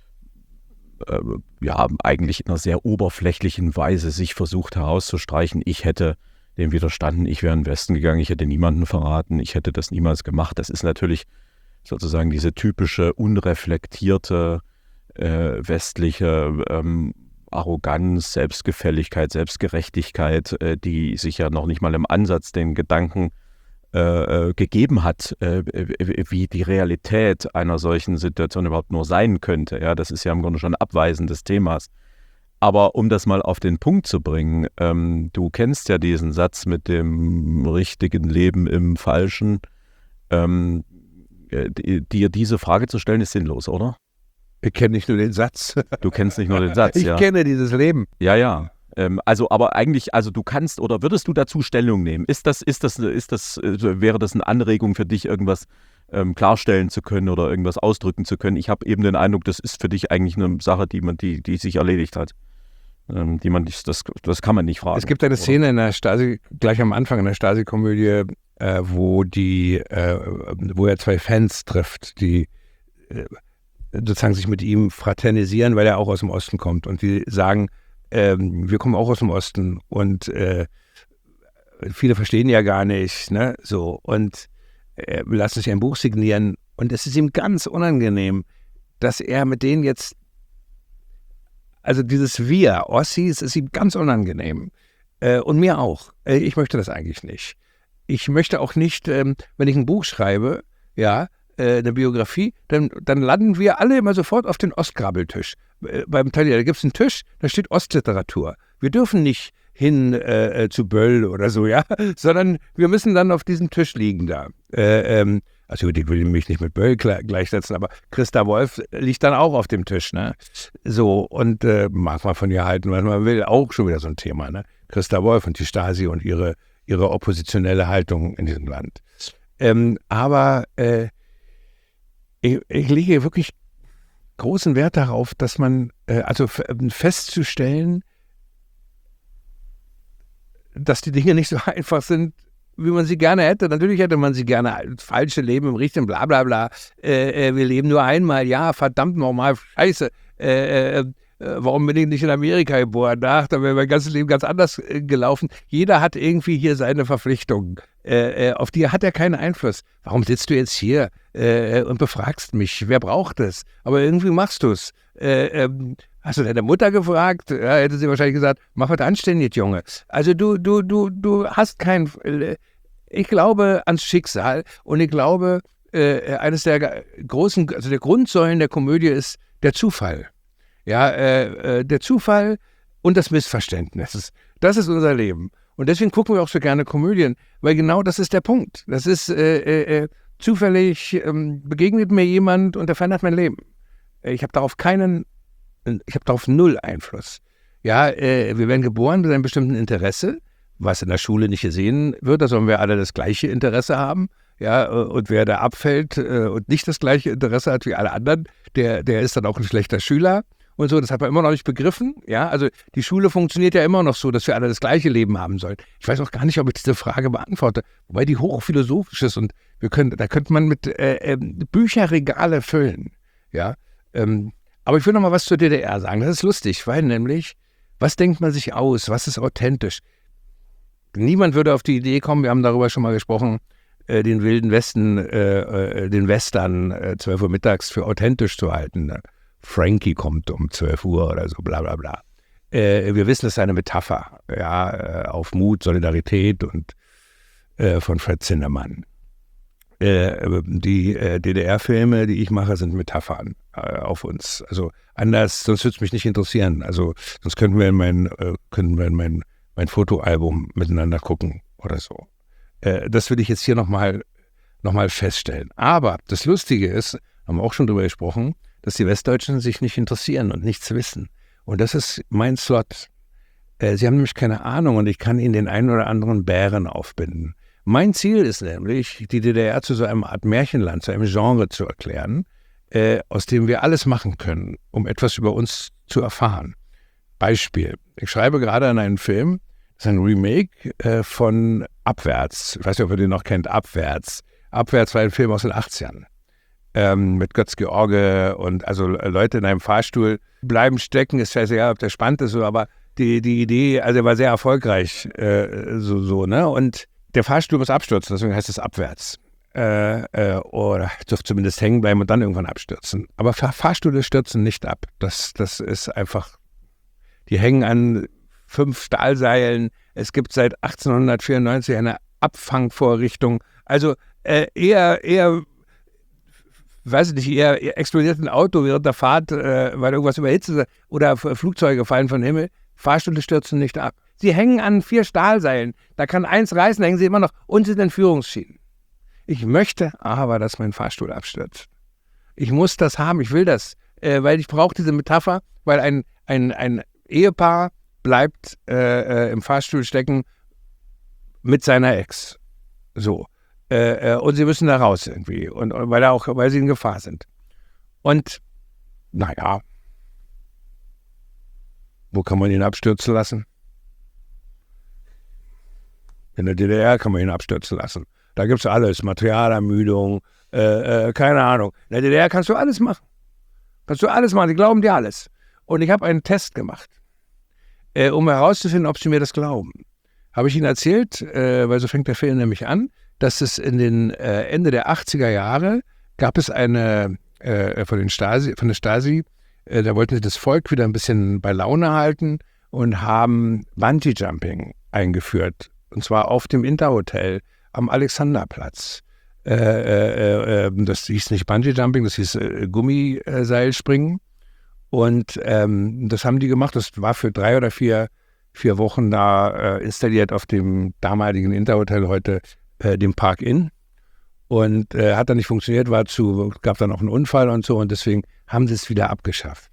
B: äh, ja eigentlich in einer sehr oberflächlichen Weise sich versucht herauszustreichen, ich hätte dem widerstanden, ich wäre in den Westen gegangen, ich hätte niemanden verraten, ich hätte das niemals gemacht. Das ist natürlich sozusagen diese typische, unreflektierte, äh, westliche ähm, Arroganz, Selbstgefälligkeit, Selbstgerechtigkeit, äh, die sich ja noch nicht mal im Ansatz den Gedanken äh, gegeben hat, äh, wie die Realität einer solchen Situation überhaupt nur sein könnte. Ja, das ist ja im Grunde schon Abweisen des Themas. Aber um das mal auf den Punkt zu bringen, ähm, du kennst ja diesen Satz mit dem richtigen Leben im Falschen. Ähm, dir diese Frage zu stellen, ist sinnlos, oder?
C: Ich kenne nicht nur den Satz.
B: Du kennst nicht nur den Satz,
C: ich
B: ja.
C: Ich kenne dieses Leben.
B: Ja, ja. Ähm, also, aber eigentlich, also du kannst oder würdest du dazu Stellung nehmen? Ist das, ist das, ist das, wäre das eine Anregung für dich, irgendwas ähm, klarstellen zu können oder irgendwas ausdrücken zu können? Ich habe eben den Eindruck, das ist für dich eigentlich eine Sache, die man, die, die sich erledigt hat. Ähm, die man nicht, das, das kann man nicht fragen.
C: Es gibt eine Szene oder? in der Stasi, gleich am Anfang in der Stasi-Komödie, äh, wo die, äh, wo er zwei Fans trifft, die äh, sozusagen sich mit ihm fraternisieren, weil er auch aus dem Osten kommt. Und die sagen, ähm, wir kommen auch aus dem Osten und äh, viele verstehen ja gar nicht, ne, so, und äh, lassen sich ein Buch signieren. Und es ist ihm ganz unangenehm, dass er mit denen jetzt, also dieses Wir, Ossis, ist ihm ganz unangenehm. Äh, und mir auch. Äh, ich möchte das eigentlich nicht. Ich möchte auch nicht, ähm, wenn ich ein Buch schreibe, ja, eine Biografie, dann, dann landen wir alle immer sofort auf den Ostgrabbeltisch. Äh, beim Italiener, da gibt es einen Tisch, da steht Ostliteratur. Wir dürfen nicht hin äh, zu Böll oder so, ja, sondern wir müssen dann auf diesem Tisch liegen da. Äh, ähm, also ich will mich nicht mit Böll gleichsetzen, aber Christa Wolf liegt dann auch auf dem Tisch, ne? So, und äh, mag man von ihr halten, was man will, auch schon wieder so ein Thema, ne? Christa Wolf und die Stasi und ihre, ihre oppositionelle Haltung in diesem Land. Ähm, aber äh, Ich, ich lege wirklich großen Wert darauf, dass man, äh, also f- festzustellen, dass die Dinge nicht so einfach sind, wie man sie gerne hätte. Natürlich hätte man sie gerne, falsche Leben im richtigen, bla bla bla. Äh, äh, wir leben nur einmal, ja, verdammt nochmal, scheiße. Äh, äh, warum bin ich nicht in Amerika geboren? Ach, da wäre mein ganzes Leben ganz anders äh, gelaufen. Jeder hat irgendwie hier seine Verpflichtungen. Äh, äh, auf die hat er keinen Einfluss. Warum sitzt du jetzt hier äh, und befragst mich? Wer braucht es? Aber irgendwie machst du es. Äh, ähm, hast du deine Mutter gefragt? Ja, hätte sie wahrscheinlich gesagt, mach was anständig, Junge. Also du, du, du, du hast kein... Äh, ich glaube ans Schicksal und ich glaube, äh, eines der großen, also der Grundsäulen der Komödie ist der Zufall. Ja, äh, äh, der Zufall und das Missverständnis. Das ist unser Leben. Und deswegen gucken wir auch so gerne Komödien, weil genau das ist der Punkt. Das ist äh, äh, zufällig, ähm, begegnet mir jemand und er verändert mein Leben. Ich habe darauf keinen, ich habe darauf null Einfluss. Ja, äh, wir werden geboren mit einem bestimmten Interesse, was in der Schule nicht gesehen wird. Da sollen wir alle das gleiche Interesse haben. Ja, und wer da abfällt äh, und nicht das gleiche Interesse hat wie alle anderen, der, der ist dann auch ein schlechter Schüler. und so, das hat man immer noch nicht begriffen. Ja, also die Schule funktioniert ja immer noch so, dass wir alle das gleiche Leben haben sollen. Ich weiß auch gar nicht, ob ich diese Frage beantworte, wobei die hochphilosophisch ist und wir können, da könnte man mit äh, äh, Bücherregale füllen. Ja, ähm, aber ich will noch mal was zur D D R sagen. Das ist lustig, weil nämlich, was denkt man sich aus? Was ist authentisch? Niemand würde auf die Idee kommen, wir haben darüber schon mal gesprochen, äh, den Wilden Westen, äh, äh, den Western äh, zwölf Uhr mittags für authentisch zu halten. Ne? Frankie kommt um zwölf Uhr oder so, bla bla bla. Äh, wir wissen, es ist eine Metapher, ja, äh, auf Mut, Solidarität und äh, von Fred Zinnemann. Äh, die äh, D D R-Filme, die ich mache, sind Metaphern äh, auf uns. Also anders, sonst würde es mich nicht interessieren. Also sonst könnten wir in mein, äh, könnten wir in mein mein Fotoalbum miteinander gucken oder so. Äh, das will ich jetzt hier nochmal noch mal feststellen. Aber das Lustige ist, haben wir auch schon drüber gesprochen, dass die Westdeutschen sich nicht interessieren und nichts wissen. Und das ist mein Slot. Äh, sie haben nämlich keine Ahnung und ich kann ihnen den einen oder anderen Bären aufbinden. Mein Ziel ist nämlich, die D D R zu so einem Art Märchenland, zu einem Genre zu erklären, äh, aus dem wir alles machen können, um etwas über uns zu erfahren. Beispiel. Ich schreibe gerade an einen Film, das ist ein Remake äh, von Abwärts. Ich weiß nicht, ob ihr den noch kennt, Abwärts. Abwärts war ein Film aus den achtzigern. Ähm, mit Götz-George und also Leute in einem Fahrstuhl bleiben stecken. Ist scheißegal, ob der spannend ist, so, aber die, die Idee, also er war sehr erfolgreich, äh, so, so, ne? Und der Fahrstuhl muss abstürzen, deswegen heißt es Abwärts. Äh, äh, oder dürfte zumindest hängen bleiben und dann irgendwann abstürzen. Aber Fahr- Fahrstühle stürzen nicht ab. Das, das ist einfach. Die hängen an fünf Stahlseilen. Es gibt seit achtzehnhundertvierundneunzig eine Abfangvorrichtung. Also äh, eher, eher, weiß ich nicht, eher, eher explodiert ein Auto während der Fahrt, äh, weil irgendwas überhitzt ist oder Flugzeuge fallen vom Himmel. Fahrstühle stürzen nicht ab. Sie hängen an vier Stahlseilen. Da kann eins reißen, da hängen sie immer noch und sind in Führungsschienen. Ich möchte aber, dass mein Fahrstuhl abstürzt. Ich muss das haben, ich will das, äh, weil ich brauche diese Metapher, weil ein, ein, ein Ehepaar bleibt äh, äh, im Fahrstuhl stecken mit seiner Ex. So. Äh, äh, und sie müssen da raus irgendwie. Und, und weil, auch, weil sie in Gefahr sind. Und, naja, wo kann man ihn abstürzen lassen? In der D D R kann man ihn abstürzen lassen. Da gibt es alles. Materialermüdung, äh, äh, keine Ahnung. In der D D R kannst du alles machen. Kannst du alles machen. Die glauben dir alles. Und ich habe einen Test gemacht. Äh, um herauszufinden, ob sie mir das glauben. Habe ich ihnen erzählt, äh, weil so fängt der Film nämlich an, dass es in den äh, Ende der achtziger Jahre gab es eine äh, von, den Stasi, von der Stasi, äh, da wollten sie das Volk wieder ein bisschen bei Laune halten und haben Bungee-Jumping eingeführt. Und zwar auf dem Interhotel am Alexanderplatz. Äh, äh, äh, das hieß nicht Bungee-Jumping, das hieß äh, Gummiseilspringen. Und ähm, das haben die gemacht. Das war für drei oder vier, vier Wochen da äh, installiert auf dem damaligen Interhotel, heute äh, dem Park Inn. Und äh, hat dann nicht funktioniert, war zu, gab dann auch einen Unfall und so. Und deswegen haben sie es wieder abgeschafft.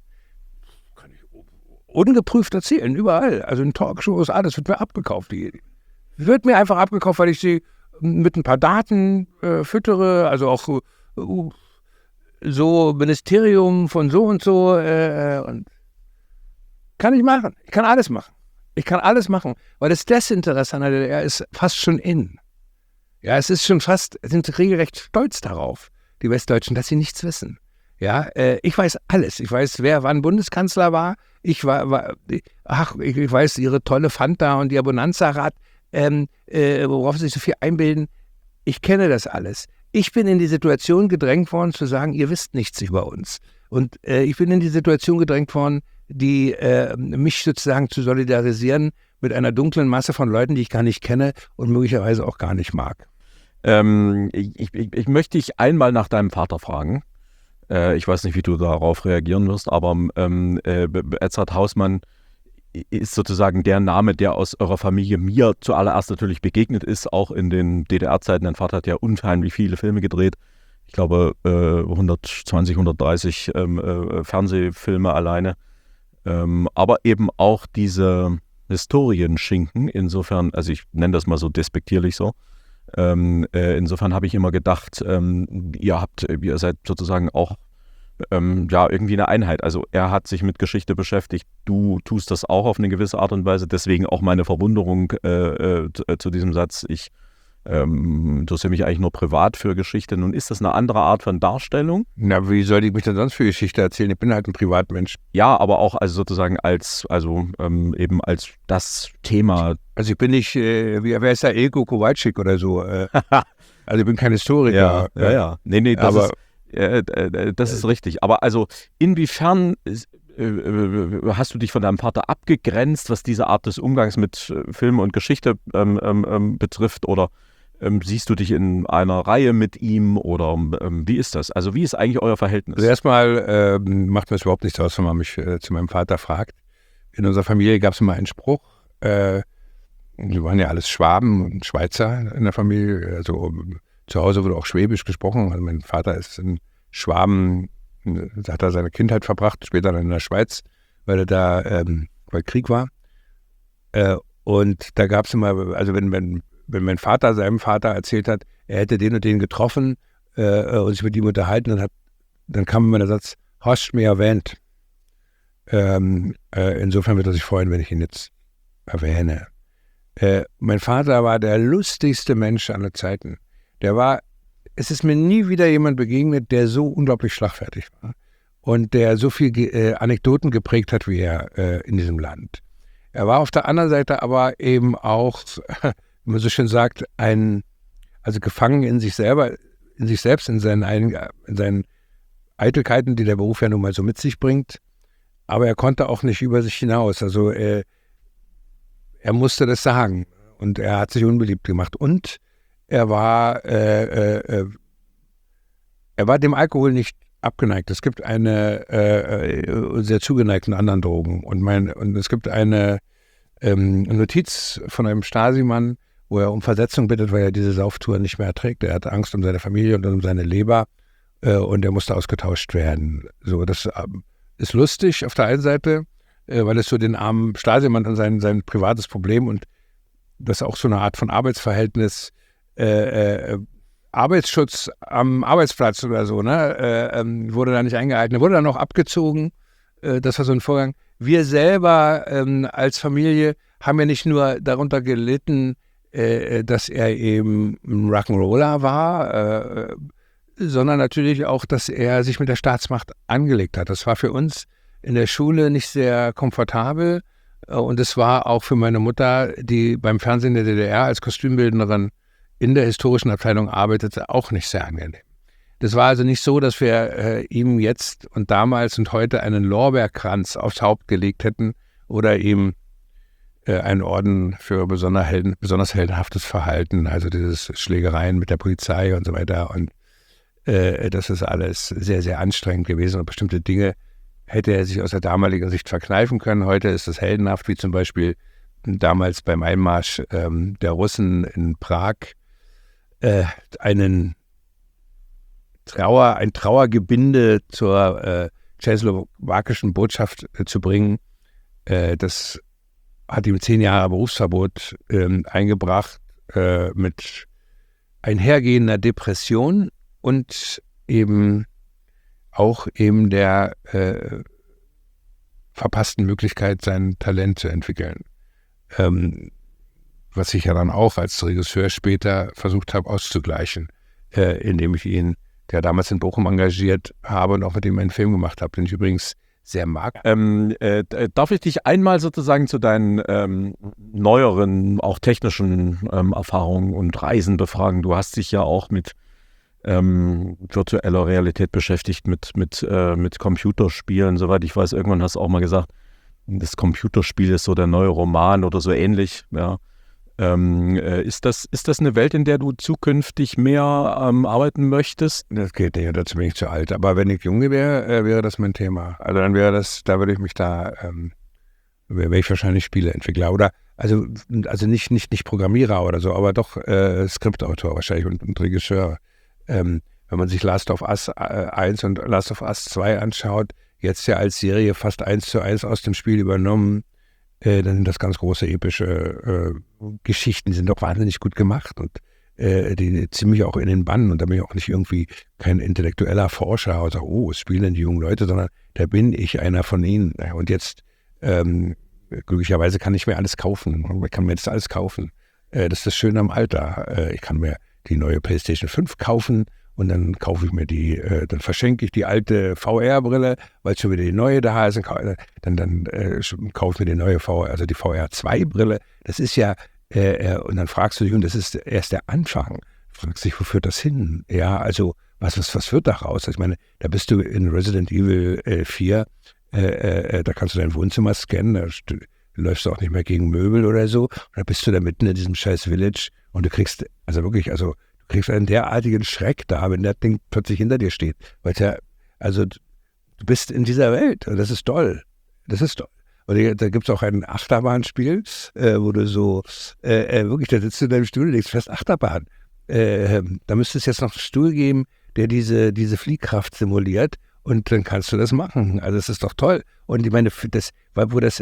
C: Kann ich ungeprüft erzählen, überall. Also in Talkshows, alles wird mir abgekauft. Die wird mir einfach abgekauft, weil ich sie mit ein paar Daten äh, füttere. Also auch uh, so Ministerium von so und so äh, und kann ich machen. Ich kann alles machen. Ich kann alles machen, weil das Desinteresse an der D D R ist fast schon in. Ja, es ist schon fast, sind regelrecht stolz darauf, die Westdeutschen, dass sie nichts wissen. Ja, äh, ich weiß alles. Ich weiß, wer wann Bundeskanzler war. Ich war, war ach, ich, ich weiß ihre tolle Fanta und ihr Bonanza-Rad, ähm, äh, worauf sie sich so viel einbilden. Ich kenne das alles. Ich bin in die Situation gedrängt worden, zu sagen, ihr wisst nichts über uns. Und äh, ich bin in die Situation gedrängt worden, die äh, mich sozusagen zu solidarisieren mit einer dunklen Masse von Leuten, die ich gar nicht kenne und möglicherweise auch gar nicht mag.
B: Ähm, ich, ich, ich möchte dich einmal nach deinem Vater fragen. Äh, ich weiß nicht, wie du darauf reagieren wirst, aber ähm, äh, Edzard Hausmann ist sozusagen der Name, der aus eurer Familie mir zuallererst natürlich begegnet ist, auch in den D D R-Zeiten. Dein Vater hat ja unheimlich viele Filme gedreht. Ich glaube, äh, hundertzwanzig, hundertdreißig ähm, äh, Fernsehfilme alleine. Ähm, aber eben auch diese Historienschinken, insofern, also ich nenne das mal so despektierlich so, ähm, äh, insofern habe ich immer gedacht, ähm, ihr habt, ihr seid sozusagen auch ähm, ja irgendwie eine Einheit. Also er hat sich mit Geschichte beschäftigt, du tust das auch auf eine gewisse Art und Weise, deswegen auch meine Verwunderung äh, äh, zu diesem Satz, ich ähm, interessiere mich eigentlich nur privat für Geschichte. Nun ist das eine andere Art von Darstellung.
C: Na, wie soll ich mich denn sonst für Geschichte erzählen? Ich bin halt ein Privatmensch.
B: Ja, aber auch also sozusagen als, also ähm, eben als das Thema.
C: Also ich bin nicht, äh, wie, wer ist da, Ilko Kowalczyk oder so. Äh, also ich bin kein Historiker.
B: Ja, ja, ja. Nee, nee, das
C: aber,
B: ist, äh, äh, das ist richtig. Aber also inwiefern äh, hast du dich von deinem Vater abgegrenzt, was diese Art des Umgangs mit Film und Geschichte ähm, ähm, betrifft? Oder ähm, siehst du dich in einer Reihe mit ihm? Oder ähm, wie ist das? Also wie ist eigentlich euer Verhältnis?
C: Also erstmal ähm, macht mir das überhaupt nichts aus, wenn man mich äh, zu meinem Vater fragt. In unserer Familie gab es immer einen Spruch. Äh, wir waren ja alles Schwaben und Schweizer in der Familie. Also zu Hause wurde auch Schwäbisch gesprochen. Also mein Vater ist in Schwaben, da hat er seine Kindheit verbracht, später dann in der Schweiz, weil er da, ähm, weil Krieg war. Äh, und da gab es immer, also wenn, wenn, wenn mein Vater seinem Vater erzählt hat, er hätte den und den getroffen äh, und sich mit ihm unterhalten, dann, hat, dann kam immer der Satz, hast du mir erwähnt. Ähm, äh, insofern wird er sich freuen, wenn ich ihn jetzt erwähne. Äh, mein Vater war der lustigste Mensch aller Zeiten. Der war, es ist mir nie wieder jemand begegnet, der so unglaublich schlagfertig war und der so viel äh, Anekdoten geprägt hat wie er äh, in diesem Land. Er war auf der anderen Seite aber eben auch, wie man so schön sagt, ein, also gefangen in sich selber, in sich selbst, in seinen, in seinen Eitelkeiten, die der Beruf ja nun mal so mit sich bringt. Aber er konnte auch nicht über sich hinaus. Also äh, er musste das sagen und er hat sich unbeliebt gemacht. Und er war, äh, äh, er war dem Alkohol nicht abgeneigt. Es gibt eine, äh, sehr zugeneigten anderen Drogen. Und, mein, und es gibt eine ähm, Notiz von einem Stasi-Mann, wo er um Versetzung bittet, weil er diese Sauftour nicht mehr erträgt. Er hat Angst um seine Familie und um seine Leber äh, und er musste ausgetauscht werden. So, das äh, ist lustig auf der einen Seite, äh, weil es so den armen Stasi-Mann und sein, sein privates Problem und das auch so eine Art von Arbeitsverhältnis, äh, äh, Arbeitsschutz am Arbeitsplatz oder so, ne, äh, ähm, wurde da nicht eingehalten. Er wurde dann auch abgezogen. Äh, das war so ein Vorgang. Wir selber ähm, als Familie haben ja nicht nur darunter gelitten, äh, dass er eben ein Rock'n'Roller war, äh, sondern natürlich auch, dass er sich mit der Staatsmacht angelegt hat. Das war für uns in der Schule nicht sehr komfortabel äh, und es war auch für meine Mutter, die beim Fernsehen der D D R als Kostümbildnerin in der historischen Abteilung arbeitete, auch nicht sehr angenehm. Das war also nicht so, dass wir äh, ihm jetzt und damals und heute einen Lorbeerkranz aufs Haupt gelegt hätten oder ihm äh, einen Orden für besonders, helden, besonders heldenhaftes Verhalten, also dieses Schlägereien mit der Polizei und so weiter. Und äh, das ist alles sehr, sehr anstrengend gewesen und bestimmte Dinge hätte er sich aus der damaligen Sicht verkneifen können. Heute ist es heldenhaft, wie zum Beispiel damals beim Einmarsch ähm, der Russen in Prag äh, einen Trauer, ein Trauergebinde zur äh, tschechoslowakischen Botschaft äh, zu bringen. Äh, das hat ihm zehn Jahre Berufsverbot äh, eingebracht äh, mit einhergehender Depression und eben auch eben der äh, verpassten Möglichkeit, sein Talent zu entwickeln. Ähm, was ich ja dann auch als Regisseur später versucht habe auszugleichen, äh, indem ich ihn, der damals in Bochum engagiert habe und auch mit ihm einen Film gemacht habe, den ich übrigens sehr mag.
B: Ähm, äh, darf ich dich einmal sozusagen zu deinen ähm, neueren, auch technischen ähm, Erfahrungen und Reisen befragen? Du hast dich ja auch mit ähm, virtueller Realität beschäftigt, mit, mit, äh, mit Computerspielen. Soweit ich weiß, irgendwann hast du auch mal gesagt, das Computerspiel ist so der neue Roman oder so ähnlich. Ja. Ähm, äh, ist das, ist das eine Welt, in der du zukünftig mehr ähm, arbeiten möchtest?
C: Das geht nicht, dazu bin ich zu alt. Aber wenn ich jung wäre, äh, wäre das mein Thema. Also dann wäre das, da würde ich mich da, ähm, wäre ich wahrscheinlich Spieleentwickler oder, also, also nicht, nicht, nicht Programmierer oder so, aber doch äh, Skriptautor wahrscheinlich und, und Regisseur. Ähm, wenn man sich Last of Us eins und Last of Us zwei anschaut, jetzt ja als Serie fast eins zu eins aus dem Spiel übernommen, äh, dann sind das ganz große epische äh, Geschichten, die sind doch wahnsinnig gut gemacht und äh, die ziehen mich auch in den Bann und da bin ich auch nicht irgendwie kein intellektueller Forscher und sage, oh, es spielen die jungen Leute, sondern da bin ich einer von ihnen. Und jetzt, ähm, glücklicherweise kann ich mir alles kaufen. Ich kann mir jetzt alles kaufen. Äh, das ist das Schöne am Alter. Äh, ich kann mir die neue PlayStation fünf kaufen und dann kaufe ich mir die, äh, dann verschenke ich die alte V R-Brille, weil schon wieder die neue da ist. Dann, dann äh, kaufe ich mir die neue V R, also die V R zwei Brille. Das ist ja, äh, und dann fragst du dich, und das ist erst der Anfang, fragst dich, wo führt das hin? Ja, also, was, was, was wird daraus? Ich meine, da bist du in Resident Evil äh, vier, äh, äh, da kannst du dein Wohnzimmer scannen, da st- läufst du auch nicht mehr gegen Möbel oder so. Und da bist du da mitten in diesem scheiß Village und du kriegst, also wirklich, also du kriegst einen derartigen Schreck da, wenn das Ding plötzlich hinter dir steht. Weil ja, also du bist in dieser Welt und das ist toll. Das ist toll. Und da gibt es auch ein Achterbahnspiel, äh, wo du so, äh, äh, wirklich, da sitzt du in deinem Stuhl und denkst fest, Achterbahn. Äh, da müsste es jetzt noch einen Stuhl geben, der diese, diese Fliehkraft simuliert und dann kannst du das machen. Also das ist doch toll. Und ich meine, das, wo das,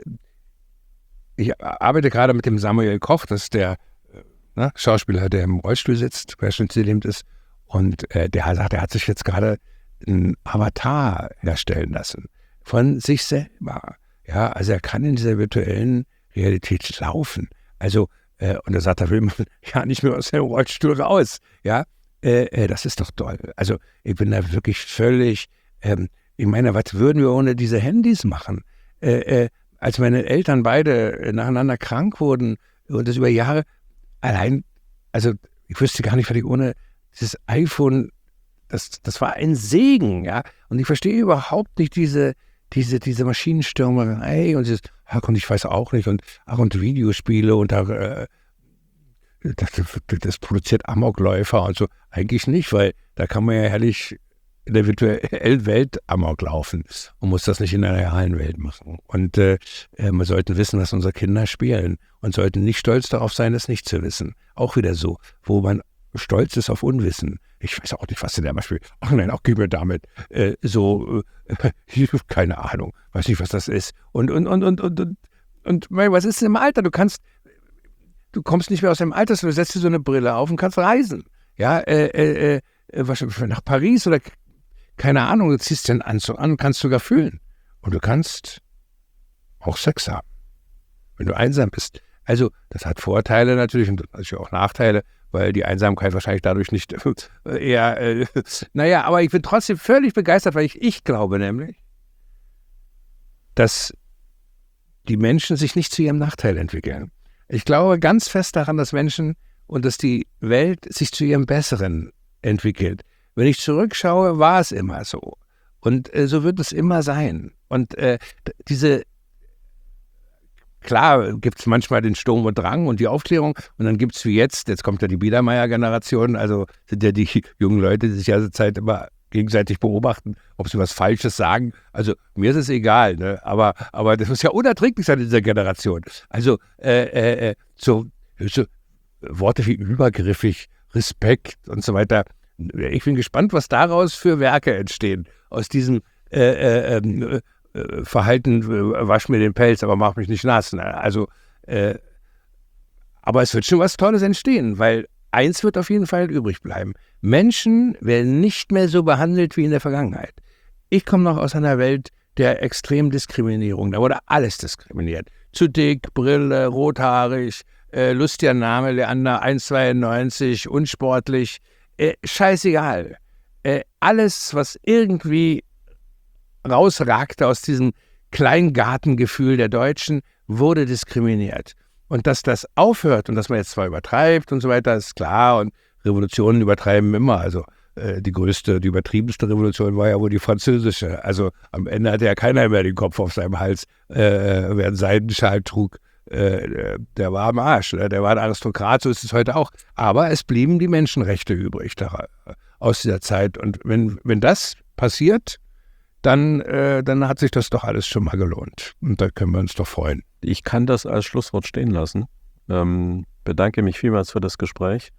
C: ich arbeite gerade mit dem Samuel Koch, das ist der ne, Schauspieler, der im Rollstuhl sitzt, querschnittsgelähmt ist. Und äh, der sagt, er hat sich jetzt gerade einen Avatar herstellen lassen von sich selber. Ja, also er kann in dieser virtuellen Realität laufen. Also, äh, und er sagt, da will man ja nicht mehr aus dem Rollstuhl raus. Ja, äh, äh, das ist doch toll. Also ich bin da wirklich völlig, ähm, ich meine, was würden wir ohne diese Handys machen? Äh, äh, als meine Eltern beide nacheinander krank wurden und das über Jahre, allein, also ich wüsste gar nicht, was ich ohne dieses iPhone, das, das war ein Segen, ja. Und ich verstehe überhaupt nicht diese, diese, diese Maschinenstürmerei und dieses, ach, und ich weiß auch nicht, und ach, und Videospiele und da, äh, das, das produziert Amokläufer und so. Eigentlich nicht, weil da kann man ja herrlich in der virtuellen Welt Amok laufen und muss das nicht in der realen Welt machen. Und äh, wir sollten wissen, was unsere Kinder spielen und sollten nicht stolz darauf sein, es nicht zu wissen. Auch wieder so, wo man stolz ist auf Unwissen. Ich weiß auch nicht, was denn der mal spielt. Ach nein, auch gib mir damit äh, so, äh, keine Ahnung, weiß nicht, was das ist. Und, und, und, und, und, und, und was ist denn im Alter? Du kannst, du kommst nicht mehr aus dem Alter, du setzt dir so eine Brille auf und kannst reisen. Ja, äh, äh, äh, wahrscheinlich nach Paris oder keine Ahnung, du ziehst den Anzug an und kannst sogar fühlen. Und du kannst auch Sex haben, wenn du einsam bist. Also, das hat Vorteile natürlich und natürlich auch Nachteile, weil die Einsamkeit wahrscheinlich dadurch nicht äh, eher, äh, naja, aber ich bin trotzdem völlig begeistert, weil ich, ich glaube nämlich, dass die Menschen sich nicht zu ihrem Nachteil entwickeln. Ich glaube ganz fest daran, dass Menschen und dass die Welt sich zu ihrem Besseren entwickelt. Wenn ich zurückschaue, war es immer so. Und äh, so wird es immer sein. Und äh, diese, klar gibt es manchmal den Sturm und Drang und die Aufklärung. Und dann gibt es wie jetzt, jetzt kommt ja die Biedermeier-Generation, also sind ja die jungen Leute, die sich ja zur Zeit immer gegenseitig beobachten, ob sie was Falsches sagen. Also mir ist es egal, ne? aber, aber das muss ja unerträglich sein in dieser Generation. Also äh, äh, so, so Worte wie übergriffig, Respekt und so weiter. Ich bin gespannt, was daraus für Werke entstehen. Aus diesem äh, äh, äh, Verhalten, äh, wasch mir den Pelz, aber mach mich nicht nass. Ne? Also, äh, aber es wird schon was Tolles entstehen, weil eins wird auf jeden Fall übrig bleiben. Menschen werden nicht mehr so behandelt wie in der Vergangenheit. Ich komme noch aus einer Welt der extremen Diskriminierung. Da wurde alles diskriminiert. Zu dick, Brille, rothaarig, äh, lustiger Name, Leander eins Komma zweiundneunzig, unsportlich. Äh, scheißegal. Äh, alles, was irgendwie rausragte aus diesem Kleingartengefühl der Deutschen, wurde diskriminiert. Und dass das aufhört und dass man jetzt zwar übertreibt und so weiter, ist klar. Und Revolutionen übertreiben immer. Also äh, die größte, die übertriebenste Revolution war ja wohl die französische. Also am Ende hatte ja keiner mehr den Kopf auf seinem Hals, äh, wer einen Seidenschal trug. Äh, der war am Arsch, ne? Der war ein Aristokrat, so ist es heute auch. Aber es blieben die Menschenrechte übrig da, aus dieser Zeit. Und wenn, wenn das passiert, dann, äh, dann hat sich das doch alles schon mal gelohnt. Und da können wir uns doch freuen.
B: Ich kann das als Schlusswort stehen lassen. Ähm, bedanke mich vielmals für das Gespräch.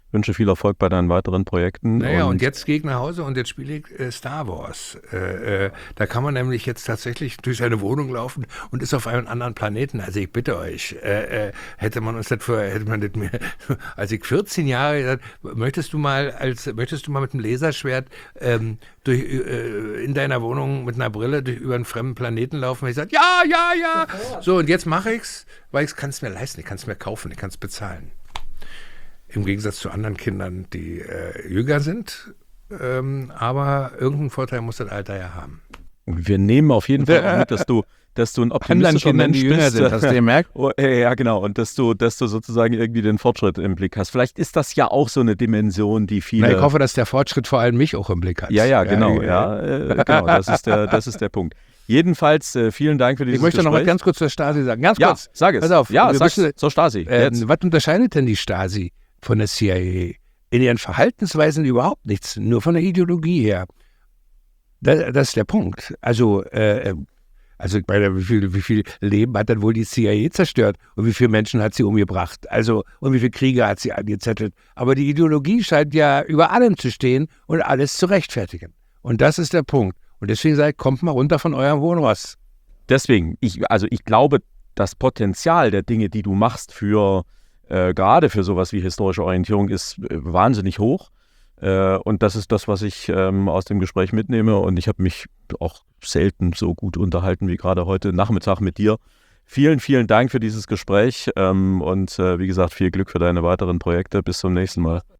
B: wünsche viel Erfolg bei deinen weiteren Projekten.
C: Naja, und, und jetzt gehe ich nach Hause und jetzt spiele ich äh, Star Wars. Äh, äh, da kann man nämlich jetzt tatsächlich durch seine Wohnung laufen und ist auf einem anderen Planeten. Also ich bitte euch, äh, äh, hätte man uns das vorher, hätte man das mir, als ich vierzehn Jahre gesagt, möchtest du mal als, möchtest du mal mit einem Laserschwert ähm, durch, äh, in deiner Wohnung mit einer Brille durch, über einen fremden Planeten laufen? Und ich sage, ja, ja, ja. So, und jetzt mache ich's, weil ich kann es mir leisten, ich kann es mir kaufen, ich kann es bezahlen. Im Gegensatz zu anderen Kindern, die äh, jünger sind. Ähm, aber irgendeinen Vorteil muss das Alter ja haben.
B: Wir nehmen auf jeden Fall auch mit, dass du, dass du ein optimistischer
C: Kindern,
B: Mensch
C: die jünger
B: bist.
C: sind, hast du gemerkt?
B: Oh, ja, genau. Und dass du, dass du sozusagen irgendwie den Fortschritt im Blick hast. Vielleicht ist das ja auch so eine Dimension, die viele...
C: Na, ich hoffe, dass der Fortschritt vor allem mich auch im Blick hat.
B: Ja, ja, genau. Ja, ja, äh, genau. Das ist der, das ist der Punkt. Jedenfalls, äh, vielen Dank für dieses Gespräch.
C: Ich möchte noch mal ganz kurz zur Stasi sagen. Ganz
B: ja,
C: kurz.
B: Sag es.
C: Pass auf.
B: Ja, sag
C: müssen,
B: zur Stasi.
C: Äh, was unterscheidet denn die Stasi von der C I A? In ihren Verhaltensweisen überhaupt nichts, nur von der Ideologie her. Das, das ist der Punkt. Also, äh, also ich meine, wie viel, wie viel Leben hat dann wohl die C I A zerstört und wie viele Menschen hat sie umgebracht? Also, und wie viele Kriege hat sie angezettelt? Aber die Ideologie scheint ja über allem zu stehen und alles zu rechtfertigen. Und das ist der Punkt. Und deswegen sage ich, kommt mal runter von eurem Wohnross.
B: Deswegen, ich, also ich glaube, das Potenzial der Dinge, die du machst für Äh, gerade für sowas wie historische Orientierung ist äh, wahnsinnig hoch. Äh, und das ist das, was ich ähm, aus dem Gespräch mitnehme. Und ich habe mich auch selten so gut unterhalten wie gerade heute Nachmittag mit dir. Vielen, vielen Dank für dieses Gespräch. Ähm, und äh, wie gesagt, viel Glück für deine weiteren Projekte. Bis zum nächsten Mal.